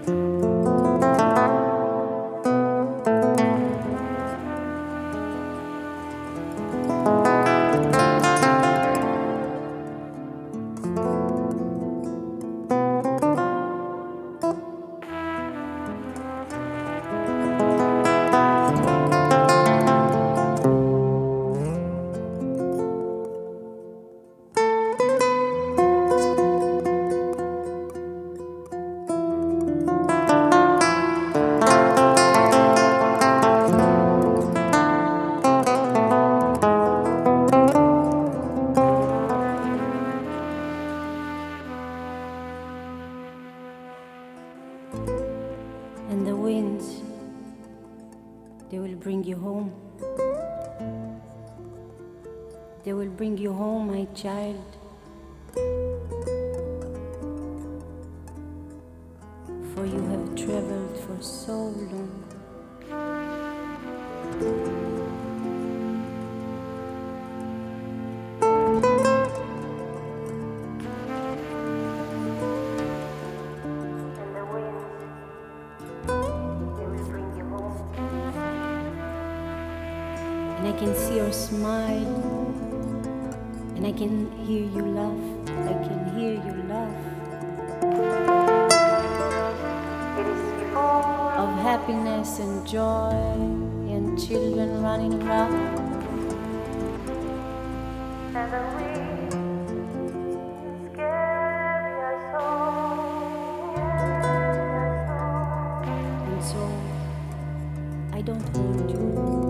And the winds, they will bring you home. They will bring you home, my child. For you have traveled for so long. And the winds, they will bring you home. And I can see your smile. And I can hear you laugh. I can hear you laugh. It is full of happiness and joy and children running around. And the winds carry us home. And so I don't hold you.